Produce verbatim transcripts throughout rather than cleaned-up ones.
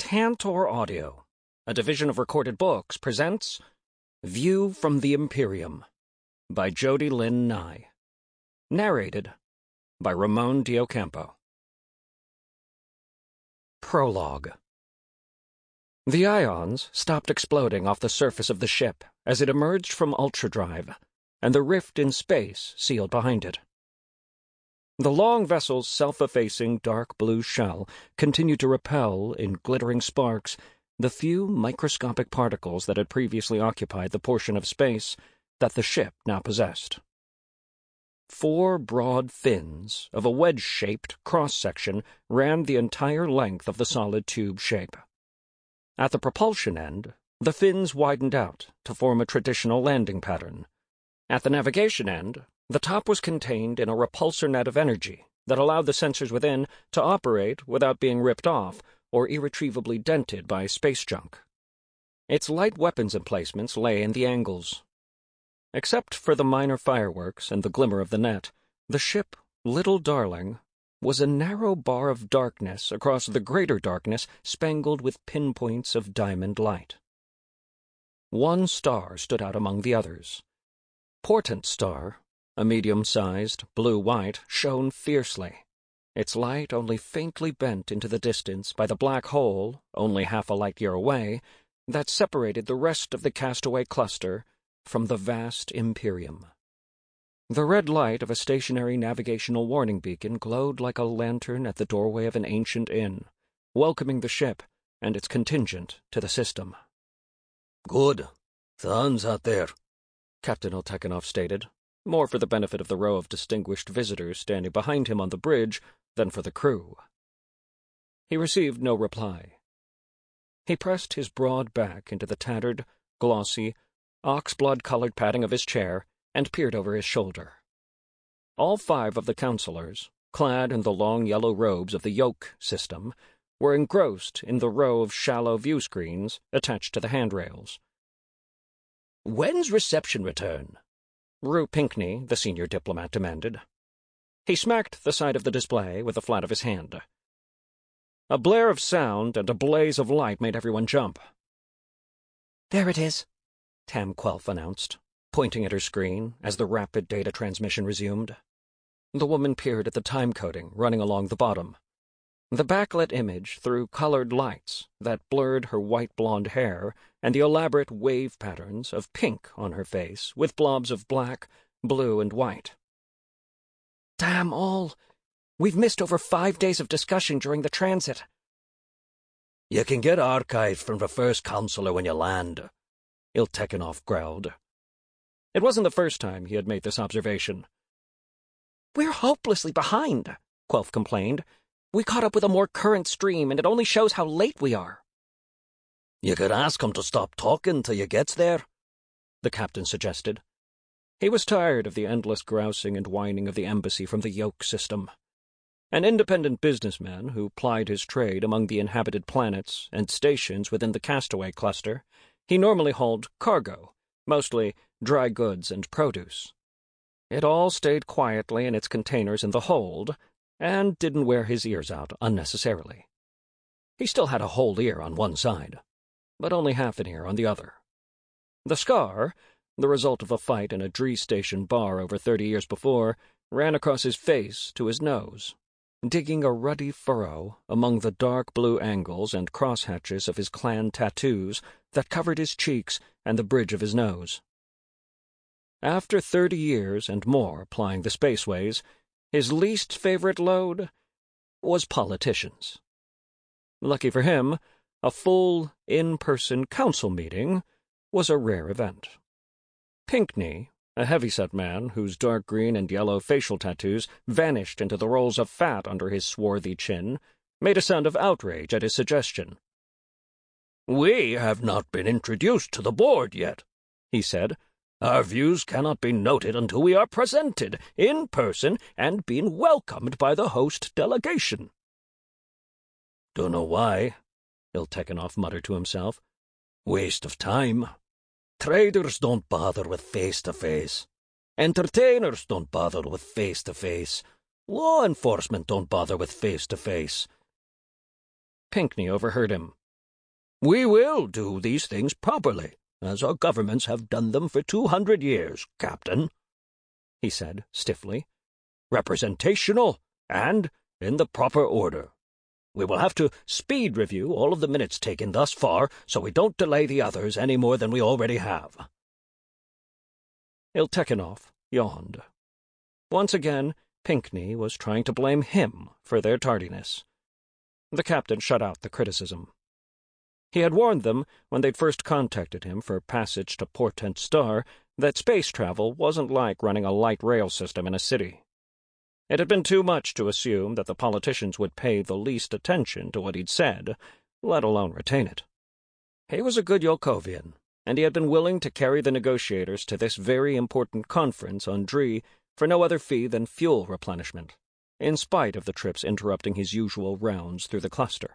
Cantor Audio, a division of Recorded Books, presents View from the Imperium by Jody Lynn Nye. Narrated by Ramon Diocampo. Prologue. The ions stopped exploding off the surface of the ship as it emerged from ultradrive, and the rift in space sealed behind it. The long vessel's self-effacing dark blue shell continued to repel, in glittering sparks, the few microscopic particles that had previously occupied the portion of space that the ship now possessed. Four broad fins of a wedge-shaped cross-section ran the entire length of the solid tube shape. At the propulsion end, the fins widened out to form a traditional landing pattern. At the navigation end, the top was contained in a repulsor net of energy that allowed the sensors within to operate without being ripped off or irretrievably dented by space junk. Its light weapons emplacements lay in the angles. Except for the minor fireworks and the glimmer of the net, the ship, Little Darling, was a narrow bar of darkness across the greater darkness spangled with pinpoints of diamond light. One star stood out among the others. Portent Star, a medium-sized, blue-white, shone fiercely, its light only faintly bent into the distance by the black hole, only half a light-year away, that separated the rest of the castaway cluster from the vast Imperium. The red light of a stationary navigational warning beacon glowed like a lantern at the doorway of an ancient inn, welcoming the ship and its contingent to the system. "Good. Sun's out there," Captain Iltekinov stated, more for the benefit of the row of distinguished visitors standing behind him on the bridge than for the crew. He received no reply. He pressed his broad back into the tattered, glossy, ox-blood-colored padding of his chair and peered over his shoulder. All five of the counselors, clad in the long yellow robes of the yoke system, were engrossed in the row of shallow view screens attached to the handrails. "When's reception return?" Rue Pinkney, the senior diplomat, demanded. He smacked the side of the display with the flat of his hand. A blare of sound and a blaze of light made everyone jump. "There it is," Tam Quelf announced, pointing at her screen as the rapid data transmission resumed. The woman peered at the time coding running along the bottom. The backlit image threw colored lights that blurred her white blonde hair and the elaborate wave patterns of pink on her face with blobs of black, blue, and white. "Damn all! We've missed over five days of discussion during the transit." "You can get archives from the first counselor when you land," Iltekinov growled. It wasn't the first time he had made this observation. "We're hopelessly behind," Quelf complained. "We caught up with a more current stream, and it only shows how late we are." "You could ask him to stop talking till you gets there," the captain suggested. He was tired of the endless grousing and whining of the embassy from the yoke system. An independent businessman who plied his trade among the inhabited planets and stations within the castaway cluster, he normally hauled cargo, mostly dry goods and produce. It all stayed quietly in its containers in the hold, and didn't wear his ears out unnecessarily. He still had a whole ear on one side, but only half an ear on the other. The scar, the result of a fight in a Dree Station bar over thirty years before, ran across his face to his nose, digging a ruddy furrow among the dark blue angles and crosshatches of his clan tattoos that covered his cheeks and the bridge of his nose. After thirty years and more plying the spaceways, his least favorite load was politicians. Lucky for him, a full, in-person council meeting was a rare event. Pinkney, a heavyset man whose dark green and yellow facial tattoos vanished into the rolls of fat under his swarthy chin, made a sound of outrage at his suggestion. "We have not been introduced to the board yet," he said. "Our views cannot be noted until we are presented in person and been welcomed by the host delegation." "Dunno why," Iltekinov muttered to himself. "Waste of time. Traders don't bother with face-to-face. Entertainers don't bother with face-to-face. Law enforcement don't bother with face-to-face. Pinkney overheard him. We will do these things properly, as our governments have done them for two hundred years, Captain," he said stiffly. "Representational and in the proper order. We will have to speed review all of the minutes taken thus far so we don't delay the others any more than we already have." Iltekinov yawned. Once again, Pinkney was trying to blame him for their tardiness. The captain shut out the criticism. He had warned them, when they'd first contacted him for passage to Portent Star, that space travel wasn't like running a light rail system in a city. It had been too much to assume that the politicians would pay the least attention to what he'd said, let alone retain it. He was a good Yolkovian, and he had been willing to carry the negotiators to this very important conference on Dree for no other fee than fuel replenishment, in spite of the trips interrupting his usual rounds through the cluster.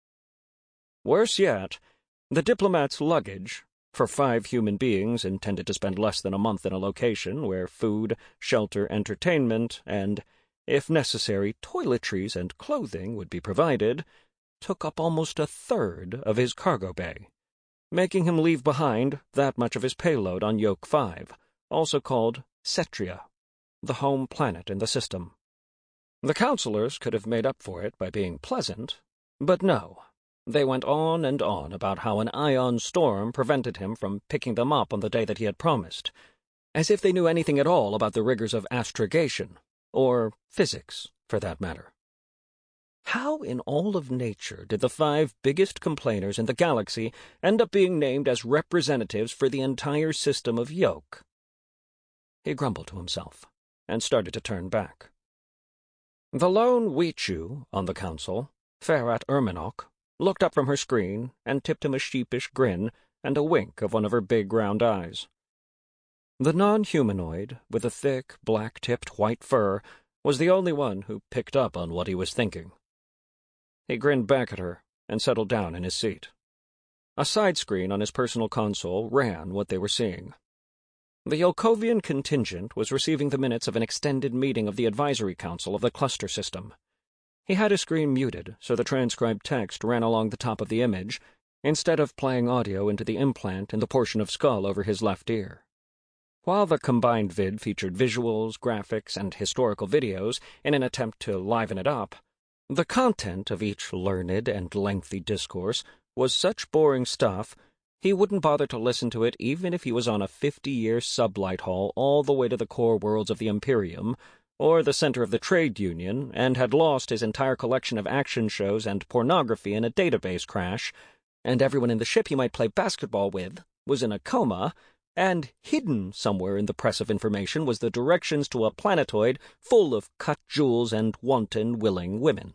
Worse yet, the diplomat's luggage, for five human beings intended to spend less than a month in a location where food, shelter, entertainment, and, if necessary, toiletries and clothing would be provided, took up almost a third of his cargo bay, making him leave behind that much of his payload on Yoke five, also called Cetria, the home planet in the system. The counselors could have made up for it by being pleasant, but no. They went on and on about how an ion storm prevented him from picking them up on the day that he had promised, as if they knew anything at all about the rigors of astrogation, or physics, for that matter. How in all of nature did the five biggest complainers in the galaxy end up being named as representatives for the entire system of Yoke? He grumbled to himself, and started to turn back. The lone Weechu on the council, Ferhat Erminok, looked up from her screen and tipped him a sheepish grin and a wink of one of her big round eyes. The non-humanoid, with the thick, black-tipped white fur, was the only one who picked up on what he was thinking. He grinned back at her and settled down in his seat. A side screen on his personal console ran what they were seeing. The Yolkovian contingent was receiving the minutes of an extended meeting of the Advisory Council of the cluster system. He had his screen muted, so the transcribed text ran along the top of the image, instead of playing audio into the implant in the portion of skull over his left ear. While the combined vid featured visuals, graphics, and historical videos in an attempt to liven it up, the content of each learned and lengthy discourse was such boring stuff he wouldn't bother to listen to it even if he was on a fifty-year sublight haul all the way to the core worlds of the Imperium, or the center of the trade union, and had lost his entire collection of action shows and pornography in a database crash, and everyone in the ship he might play basketball with was in a coma, and hidden somewhere in the press of information was the directions to a planetoid full of cut jewels and wanton, willing women.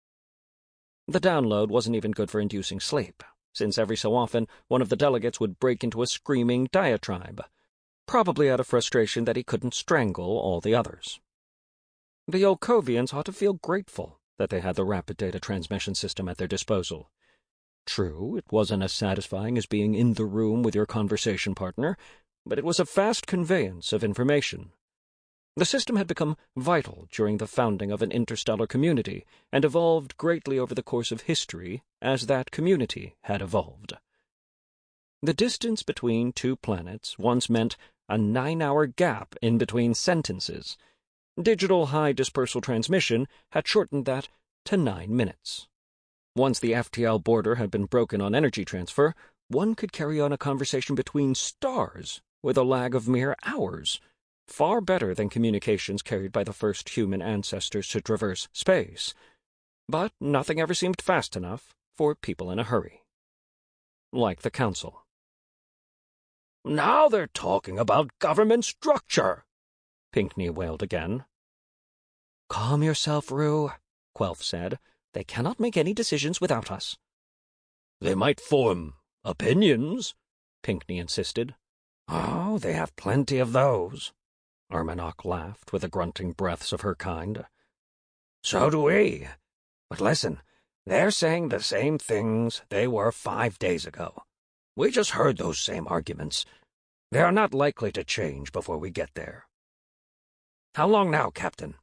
The download wasn't even good for inducing sleep, since every so often one of the delegates would break into a screaming diatribe, probably out of frustration that he couldn't strangle all the others. The Yolkovians ought to feel grateful that they had the rapid data transmission system at their disposal. True, it wasn't as satisfying as being in the room with your conversation partner, but it was a fast conveyance of information. The system had become vital during the founding of an interstellar community, and evolved greatly over the course of history as that community had evolved. The distance between two planets once meant a nine-hour gap in between sentences. Digital high-dispersal transmission had shortened that to nine minutes. Once the F T L border had been broken on energy transfer, one could carry on a conversation between stars with a lag of mere hours, far better than communications carried by the first human ancestors to traverse space. But nothing ever seemed fast enough for people in a hurry. Like the Council. "Now they're talking about government structure," Pinkney wailed again. "Calm yourself, Rue," Quelf said. "They cannot make any decisions without us." "They might form opinions," Pinkney insisted. "Oh, they have plenty of those," Erminok laughed with the grunting breaths of her kind. "So do we. But listen, they're saying the same things they were five days ago. We just heard those same arguments. They are not likely to change before we get there. How long now, Captain?"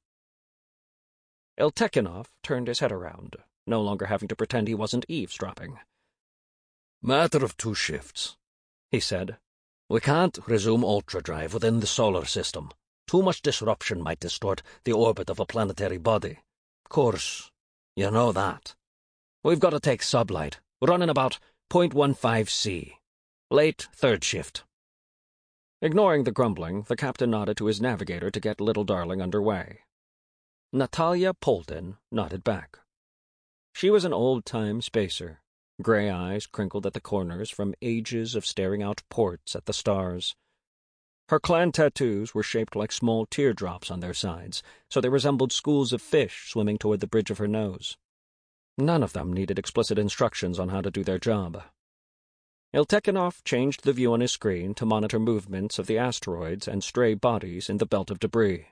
Iltekinov turned his head around, no longer having to pretend he wasn't eavesdropping. Matter of two shifts, he said. We can't resume ultra-drive within the solar system. Too much disruption might distort the orbit of a planetary body. Course, you know that. We've got to take sublight, running about point one five C. Late third shift. Ignoring the grumbling, the captain nodded to his navigator to get Little Darling underway. Natalia Polton nodded back. She was an old-time spacer, gray eyes crinkled at the corners from ages of staring out ports at the stars. Her clan tattoos were shaped like small teardrops on their sides, so they resembled schools of fish swimming toward the bridge of her nose. None of them needed explicit instructions on how to do their job. Iltekinov changed the view on his screen to monitor movements of the asteroids and stray bodies in the belt of debris.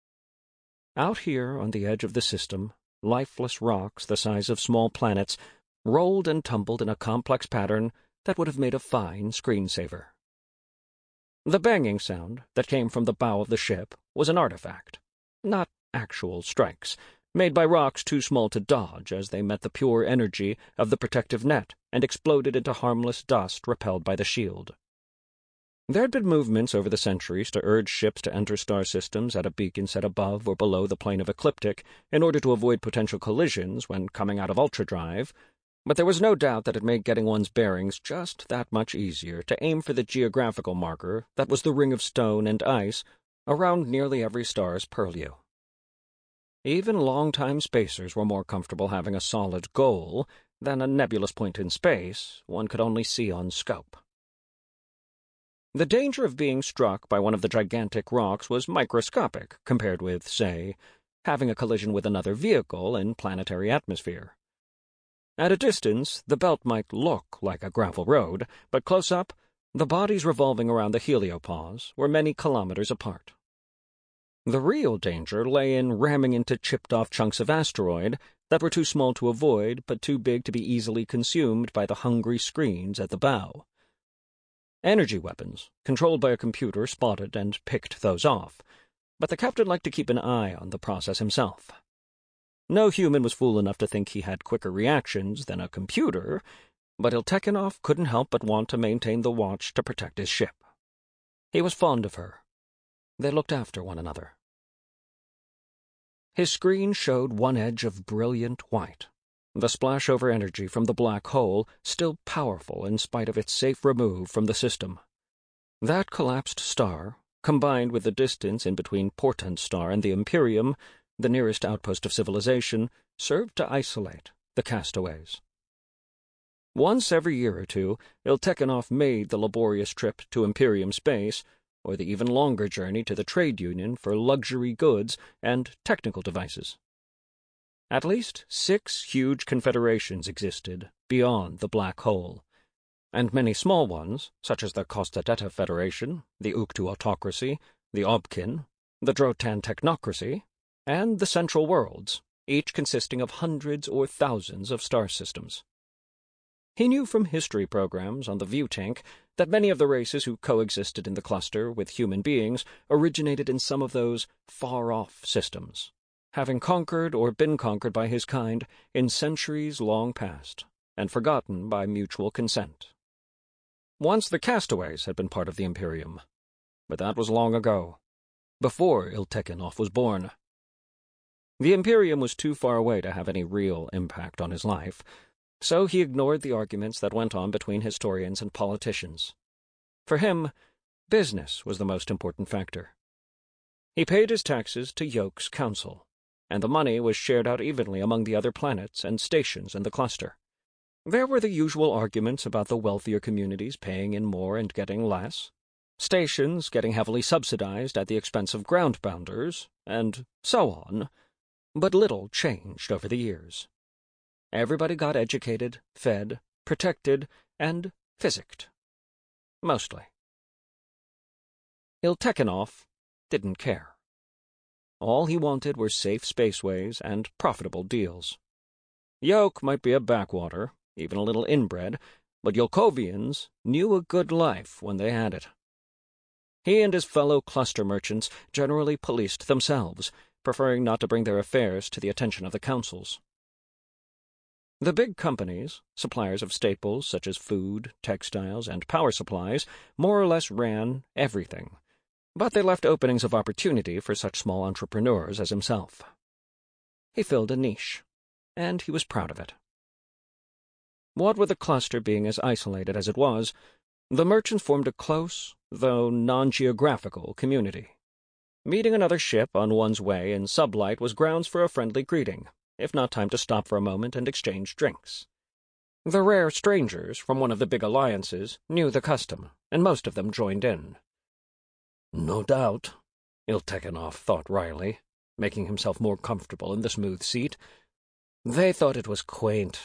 Out here on the edge of the system, lifeless rocks the size of small planets rolled and tumbled in a complex pattern that would have made a fine screensaver. The banging sound that came from the bow of the ship was an artifact, not actual strikes, made by rocks too small to dodge as they met the pure energy of the protective net and exploded into harmless dust repelled by the shield. There had been movements over the centuries to urge ships to enter star systems at a beacon set above or below the plane of ecliptic in order to avoid potential collisions when coming out of ultradrive, but there was no doubt that it made getting one's bearings just that much easier to aim for the geographical marker that was the ring of stone and ice around nearly every star's purlieu. Even long-time spacers were more comfortable having a solid goal than a nebulous point in space one could only see on scope. The danger of being struck by one of the gigantic rocks was microscopic compared with, say, having a collision with another vehicle in planetary atmosphere. At a distance, the belt might look like a gravel road, but close up, the bodies revolving around the heliopause were many kilometers apart. The real danger lay in ramming into chipped-off chunks of asteroid that were too small to avoid but too big to be easily consumed by the hungry screens at the bow. Energy weapons, controlled by a computer, spotted and picked those off, but the captain liked to keep an eye on the process himself. No human was fool enough to think he had quicker reactions than a computer, but Iltekinov couldn't help but want to maintain the watch to protect his ship. He was fond of her. They looked after one another. His screen showed one edge of brilliant white, the splashover energy from the black hole still powerful in spite of its safe remove from the system. That collapsed star, combined with the distance in between Portent Star and the Imperium, the nearest outpost of civilization, served to isolate the castaways. Once every year or two, Iltekinov made the laborious trip to Imperium space, or the even longer journey to the trade union for luxury goods and technical devices. At least six huge confederations existed beyond the black hole, and many small ones, such as the Kostadeta Federation, the Uktu Autocracy, the Obkin, the Drotan Technocracy, and the Central Worlds, each consisting of hundreds or thousands of star systems. He knew from history programs on the View Tank that many of the races who coexisted in the cluster with human beings originated in some of those far-off systems, having conquered or been conquered by his kind in centuries long past, and forgotten by mutual consent. Once the castaways had been part of the Imperium, but that was long ago, before Iltekinov was born. The Imperium was too far away to have any real impact on his life, so he ignored the arguments that went on between historians and politicians. For him, business was the most important factor. He paid his taxes to Yoke's council, and the money was shared out evenly among the other planets and stations in the cluster. There were the usual arguments about the wealthier communities paying in more and getting less, stations getting heavily subsidized at the expense of groundbounders, and so on, but little changed over the years. Everybody got educated, fed, protected, and physicked. Mostly. Iltekinov didn't care. All he wanted were safe spaceways and profitable deals. Yoke might be a backwater, even a little inbred, but Yolkovians knew a good life when they had it. He and his fellow cluster merchants generally policed themselves, preferring not to bring their affairs to the attention of the councils. The big companies, suppliers of staples such as food, textiles, and power supplies, more or less ran everything, but they left openings of opportunity for such small entrepreneurs as himself. He filled a niche, and he was proud of it. What with the cluster being as isolated as it was, the merchants formed a close, though non-geographical, community. Meeting another ship on one's way in sublight was grounds for a friendly greeting, if not time to stop for a moment and exchange drinks. The rare strangers from one of the big alliances knew the custom, and most of them joined in. No doubt, Iltekinov thought wryly, making himself more comfortable in the smooth seat. They thought it was quaint.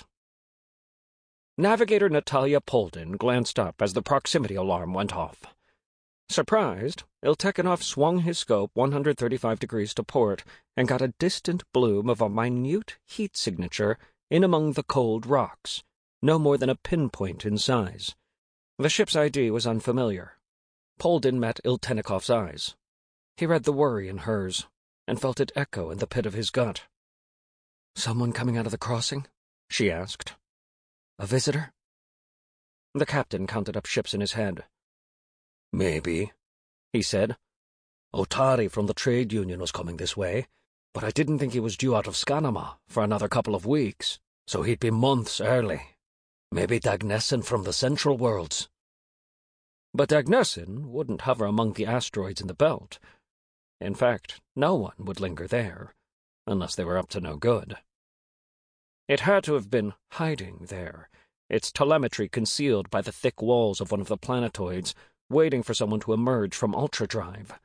Navigator Natalia Poldin glanced up as the proximity alarm went off. Surprised, Iltekinov swung his scope one hundred thirty-five degrees to port and got a distant bloom of a minute heat signature in among the cold rocks, no more than a pinpoint in size. The ship's I D was unfamiliar. Poldin met Iltenikov's eyes. He read the worry in hers, and felt it echo in the pit of his gut. "Someone coming out of the crossing?" she asked. "A visitor?" The captain counted up ships in his head. "Maybe," he said. "Otari from the trade union was coming this way, but I didn't think he was due out of Skanama for another couple of weeks, so he'd be months early. Maybe Dagnessen from the Central Worlds." But Dagnessen wouldn't hover among the asteroids in the belt. In fact, no one would linger there, unless they were up to no good. It had to have been hiding there, its telemetry concealed by the thick walls of one of the planetoids, waiting for someone to emerge from ultradrive.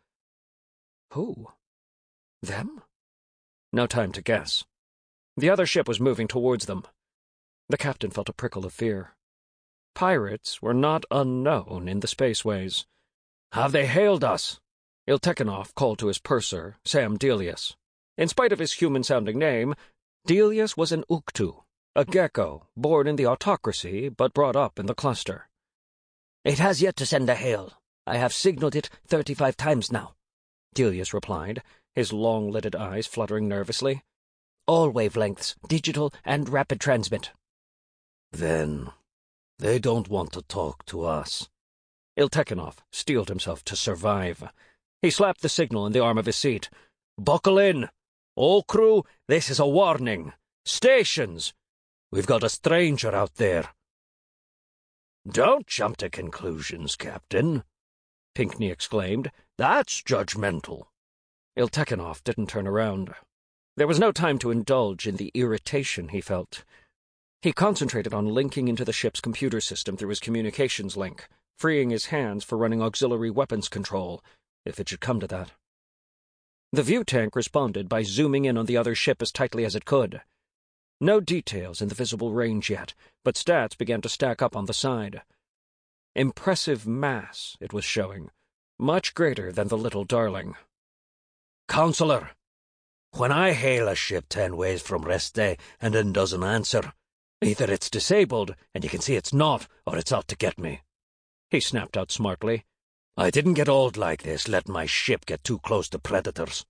Who? Them? No time to guess. The other ship was moving towards them. The captain felt a prickle of fear. Pirates were not unknown in the spaceways. "Have they hailed us?" Iltekinov called to his purser, Sam Delius. In spite of his human-sounding name, Delius was an Uktu, a gecko, born in the autocracy but brought up in the cluster. "It has yet to send a hail. I have signaled it thirty-five times now," Delius replied, his long-lidded eyes fluttering nervously. "All wavelengths, digital and rapid transmit." "Then they don't want to talk to us." Iltekinov steeled himself to survive. He slapped the signal in the arm of his seat. "Buckle in! All crew, this is a warning. Stations! We've got a stranger out there." "Don't jump to conclusions, Captain," Pinckney exclaimed. "That's judgmental." Iltekinov didn't turn around. There was no time to indulge in the irritation he felt. He concentrated on linking into the ship's computer system through his communications link, freeing his hands for running auxiliary weapons control, if it should come to that. The view tank responded by zooming in on the other ship as tightly as it could. No details in the visible range yet, but stats began to stack up on the side. Impressive mass, it was showing, much greater than the Little Darling. "Counselor, when I hail a ship ten ways from rest day and it doesn't answer, either it's disabled and you can see it's not, or it's out to get me," he snapped out smartly. "I didn't get old like this, letting my ship get too close to predators."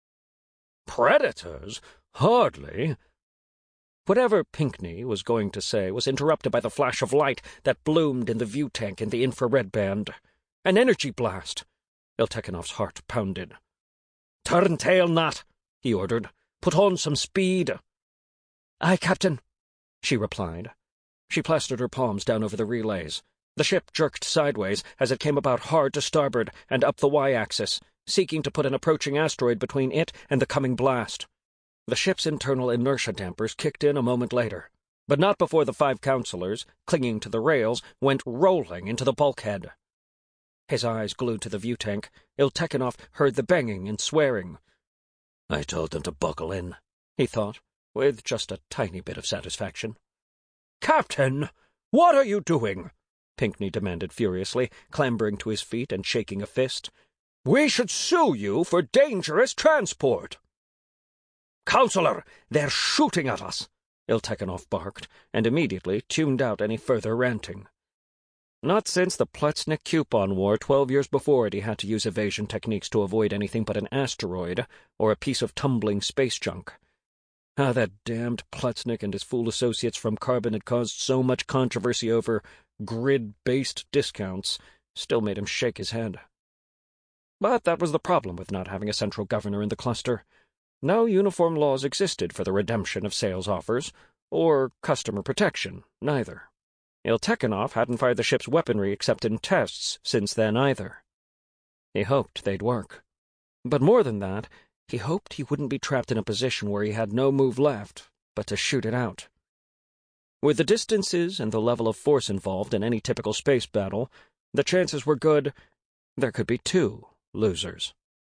"Predators? Hardly." Whatever Pinckney was going to say was interrupted by the flash of light that bloomed in the view tank in the infrared band. An energy blast. Iltekinov's heart pounded. "Turn tail, Nat," he ordered. "Put on some speed." "Aye, Captain," she replied. She plastered her palms down over the relays. The ship jerked sideways as it came about hard to starboard and up the y-axis, seeking to put an approaching asteroid between it and the coming blast. The ship's internal inertia dampers kicked in a moment later, but not before the five counselors, clinging to the rails, went rolling into the bulkhead. His eyes glued to the view tank, Iltekinov heard the banging and swearing. "I told them to buckle in," he thought, with just a tiny bit of satisfaction. "Captain, what are you doing?" Pinckney demanded furiously, clambering to his feet and shaking a fist. "We should sue you for dangerous transport." "Counselor, they're shooting at us," Iltekinov barked, and immediately tuned out any further ranting. Not since the Pletznik Coupon War twelve years before had he had to use evasion techniques to avoid anything but an asteroid or a piece of tumbling space junk. How that damned Plutznik and his fool associates from Carbon had caused so much controversy over grid-based discounts still made him shake his head. But that was the problem with not having a central governor in the cluster. No uniform laws existed for the redemption of sales offers, or customer protection, neither. Iltekinov hadn't fired the ship's weaponry except in tests since then either. He hoped they'd work. But more than that, he hoped he wouldn't be trapped in a position where he had no move left but to shoot it out. With the distances and the level of force involved in any typical space battle, the chances were good there could be two losers.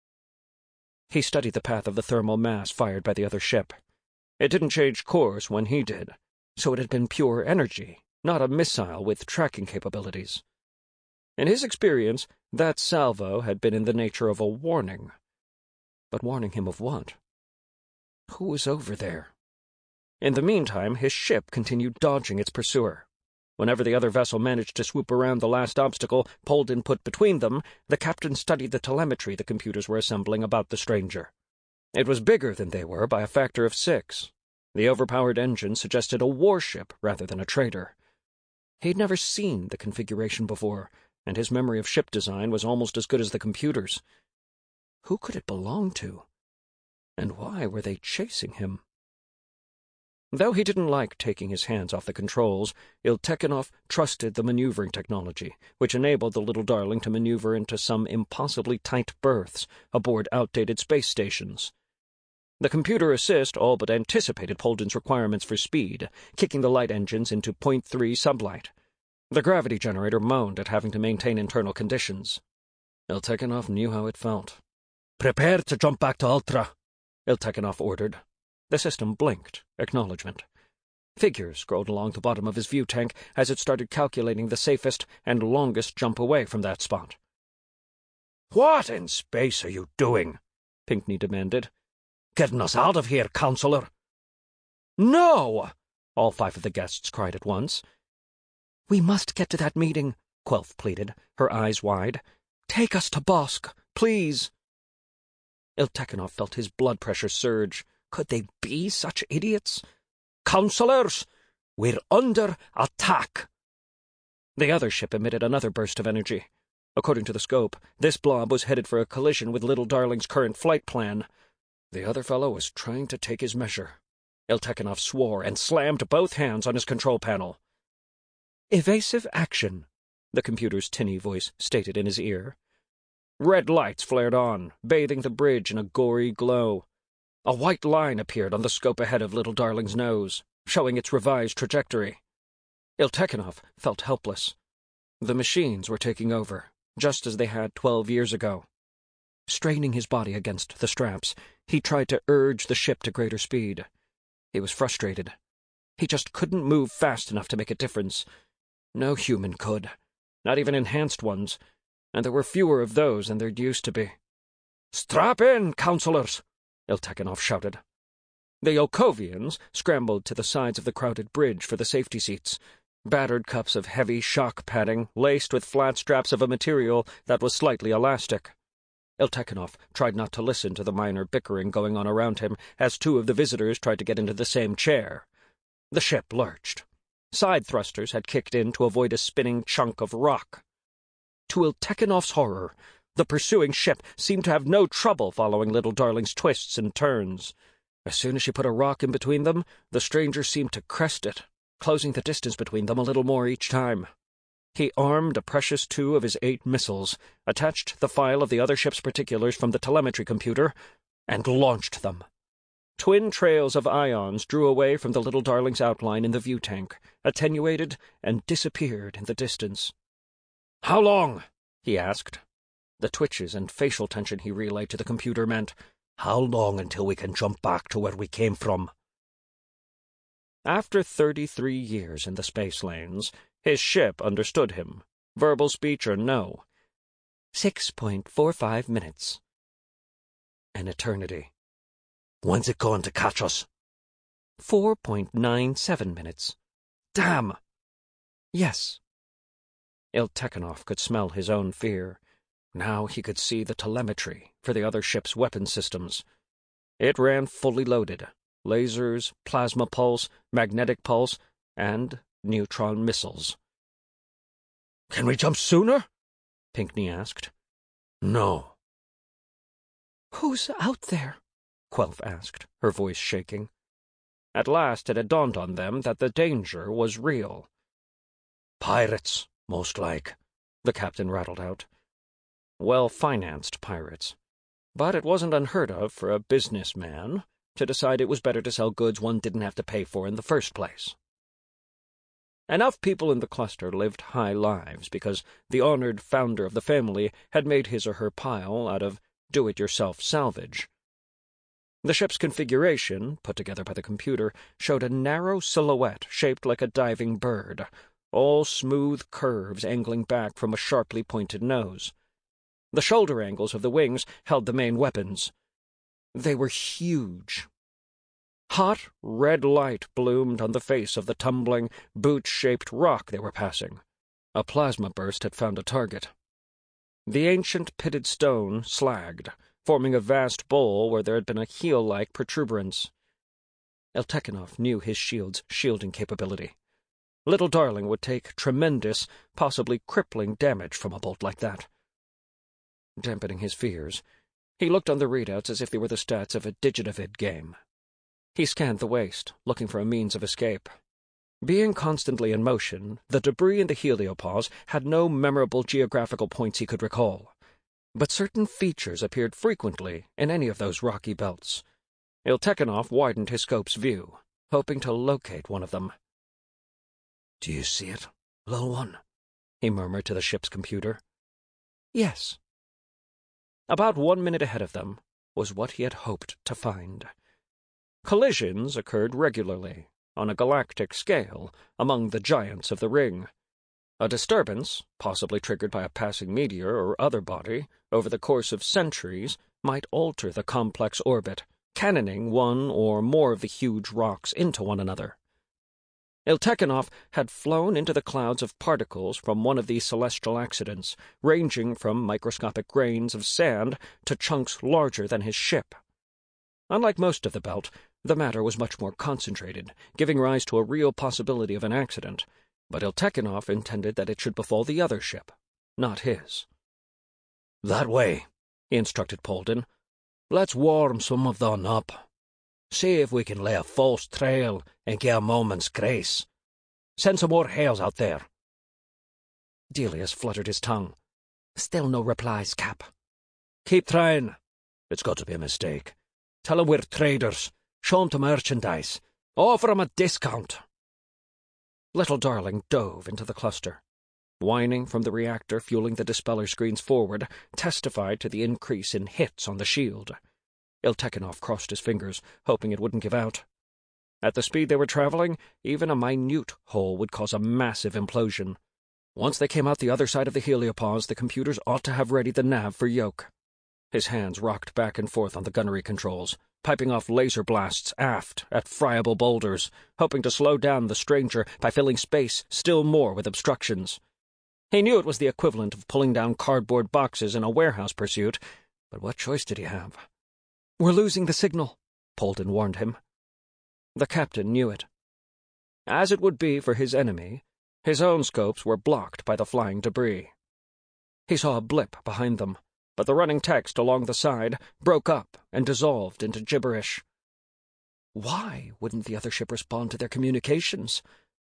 He studied the path of the thermal mass fired by the other ship. It didn't change course when he did, so it had been pure energy, not a missile with tracking capabilities. In his experience, that salvo had been in the nature of a warning. But warning him of what? Who was over there? In the meantime, his ship continued dodging its pursuer. Whenever the other vessel managed to swoop around the last obstacle Poldin put between them, the captain studied the telemetry the computers were assembling about the stranger. It was bigger than they were by a factor of six. The overpowered engine suggested a warship rather than a trader. He'd never seen the configuration before, and his memory of ship design was almost as good as the computers. Who could it belong to? And why were they chasing him? Though he didn't like taking his hands off the controls, Iltekinov trusted the maneuvering technology, which enabled the little darling to maneuver into some impossibly tight berths aboard outdated space stations. The computer assist all but anticipated Poldin's requirements for speed, kicking the light engines into point three sublight. The gravity generator moaned at having to maintain internal conditions. Iltekinov knew how it felt. "Prepare to jump back to Ultra," Iltekinov ordered. The system blinked, acknowledgement. Figures scrolled along the bottom of his view tank as it started calculating the safest and longest jump away from that spot. "What in space are you doing?" Pinckney demanded. "Getting us out of here, Counselor." "No!" all five of the guests cried at once. "We must get to that meeting," Quelf pleaded, her eyes wide. "Take us to Bosk, please." Iltekinov felt his blood pressure surge. Could they be such idiots? "Counselors, we're under attack." The other ship emitted another burst of energy. According to the scope, this blob was headed for a collision with Little Darling's current flight plan. The other fellow was trying to take his measure. Iltekinov swore and slammed both hands on his control panel. "Evasive action," the computer's tinny voice stated in his ear. Red lights flared on, bathing the bridge in a gory glow. A white line appeared on the scope ahead of Little Darling's nose, showing its revised trajectory. Iltekinov felt helpless. The machines were taking over, just as they had twelve years ago. Straining his body against the straps, he tried to urge the ship to greater speed. He was frustrated. He just couldn't move fast enough to make a difference. No human could, not even enhanced ones, and there were fewer of those than there'd used to be. "Strap in, counselors!" Iltekinov shouted. The Yokovians scrambled to the sides of the crowded bridge for the safety seats, battered cups of heavy shock padding laced with flat straps of a material that was slightly elastic. Iltekinov tried not to listen to the minor bickering going on around him as two of the visitors tried to get into the same chair. The ship lurched. Side thrusters had kicked in to avoid a spinning chunk of rock. To Iltekinov's horror, the pursuing ship seemed to have no trouble following Little Darling's twists and turns. As soon as she put a rock in between them, the stranger seemed to crest it, closing the distance between them a little more each time. He armed a precious two of his eight missiles, attached the file of the other ship's particulars from the telemetry computer, and launched them. Twin trails of ions drew away from the Little Darling's outline in the view tank, attenuated, and disappeared in the distance. "How long?" he asked. The twitches and facial tension he relayed to the computer meant, "How long until we can jump back to where we came from?" After thirty-three years in the space lanes, his ship understood him, verbal speech or no. Six point four five minutes. An eternity. "When's it going to catch us?" Four point nine seven minutes. Damn! Yes. Iltekinov could smell his own fear. Now he could see the telemetry for the other ship's weapon systems. It ran fully loaded, lasers, plasma pulse, magnetic pulse, and neutron missiles. "Can we jump sooner?" Pinckney asked. "No." "Who's out there?" Quelf asked, her voice shaking. At last it had dawned on them that the danger was real. "Pirates, most like," the captain rattled out. Well-financed pirates. But it wasn't unheard of for a businessman to decide it was better to sell goods one didn't have to pay for in the first place. Enough people in the cluster lived high lives because the honored founder of the family had made his or her pile out of do-it-yourself salvage. The ship's configuration, put together by the computer, showed a narrow silhouette shaped like a diving bird, all smooth curves angling back from a sharply pointed nose. The shoulder angles of the wings held the main weapons. They were huge. Hot, red light bloomed on the face of the tumbling, boot-shaped rock they were passing. A plasma burst had found a target. The ancient pitted stone slagged, forming a vast bowl where there had been a heel-like protuberance. Eltekinov knew his shield's shielding capability. Little Darling would take tremendous, possibly crippling damage from a bolt like that. Dampening his fears, he looked on the readouts as if they were the stats of a Digitavid game. He scanned the waste, looking for a means of escape. Being constantly in motion, the debris in the heliopause had no memorable geographical points he could recall, but certain features appeared frequently in any of those rocky belts. Iltekinov widened his scope's view, hoping to locate one of them. "Do you see it, little one?" he murmured to the ship's computer. "Yes." About one minute ahead of them was what he had hoped to find. Collisions occurred regularly, on a galactic scale, among the giants of the ring. A disturbance, possibly triggered by a passing meteor or other body, over the course of centuries, might alter the complex orbit, cannoning one or more of the huge rocks into one another. Iltekinov had flown into the clouds of particles from one of these celestial accidents, ranging from microscopic grains of sand to chunks larger than his ship. Unlike most of the belt, the matter was much more concentrated, giving rise to a real possibility of an accident, but Iltekinov intended that it should befall the other ship, not his. "That way," he instructed Polden. "Let's warm some of them up. See if we can lay a false trail and get a moment's grace. Send some more hails out there." Delius fluttered his tongue. "Still no replies, Cap." "Keep trying. It's got to be a mistake. Tell 'em we're traders. Show 'em to merchandise. Offer 'em a discount." Little Darling dove into the cluster. Whining from the reactor fueling the dispeller screens forward testified to the increase in hits on the shield. Iltekinov crossed his fingers, hoping it wouldn't give out. At the speed they were traveling, even a minute hole would cause a massive implosion. Once they came out the other side of the heliopause, the computers ought to have readied the nav for Yoke. His hands rocked back and forth on the gunnery controls, piping off laser blasts aft at friable boulders, hoping to slow down the stranger by filling space still more with obstructions. He knew it was the equivalent of pulling down cardboard boxes in a warehouse pursuit, but what choice did he have? "We're losing the signal," Polden warned him. The captain knew it. As it would be for his enemy, his own scopes were blocked by the flying debris. He saw a blip behind them, but the running text along the side broke up and dissolved into gibberish. Why wouldn't the other ship respond to their communications?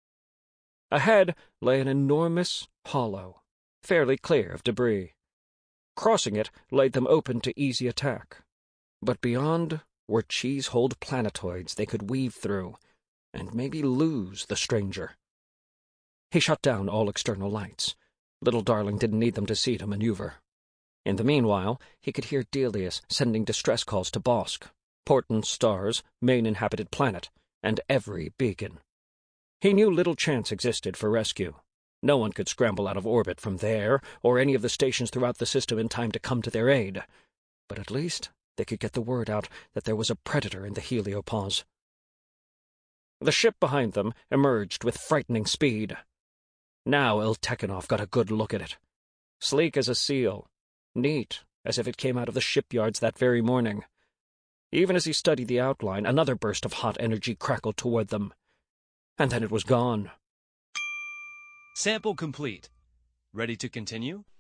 Ahead lay an enormous hollow, fairly clear of debris. Crossing it laid them open to easy attack, but beyond were cheese-holed planetoids they could weave through, and maybe lose the stranger. He shut down all external lights. Little Darling didn't need them to see to maneuver. In the meanwhile, he could hear Delius sending distress calls to Bosk, Portent's star's main inhabited planet, and every beacon. He knew little chance existed for rescue. No one could scramble out of orbit from there or any of the stations throughout the system in time to come to their aid. But at least they could get the word out that there was a predator in the heliopause. The ship behind them emerged with frightening speed. Now Iltekinov got a good look at it. Sleek as a seal, neat as if it came out of the shipyards that very morning. Even as he studied the outline, another burst of hot energy crackled toward them. And then it was gone. Sample complete. Ready to continue?